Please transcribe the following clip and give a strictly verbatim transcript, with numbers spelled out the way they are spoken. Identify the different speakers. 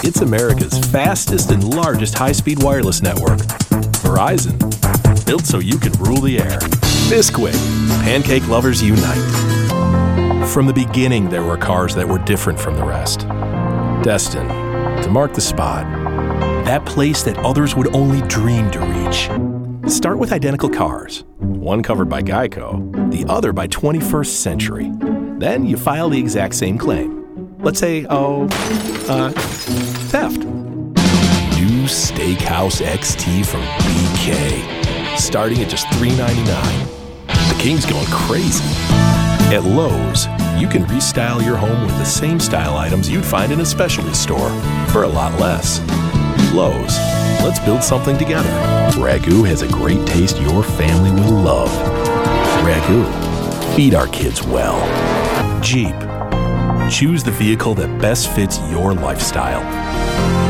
Speaker 1: It's America's fastest and largest high-speed wireless network. Verizon, built so you can rule the air. Bisquick, pancake lovers unite. From the beginning, there were cars that were different from the rest. Destined to mark the spot, that place that others would only dream to reach. Start with identical cars, one covered by Geico, the other by twenty-first Century. Then you file the exact same claim. Let's say, oh, uh, theft. New Steakhouse X T from B K, starting at just three ninety-nine. The King's going crazy. At Lowe's, you can restyle your home with the same style items you'd find in a specialty store for a lot less. Lowe's, let's build something together. Ragu has a great taste your family will love. Ragu, feed our kids well. Jeep, choose the vehicle that best fits your lifestyle.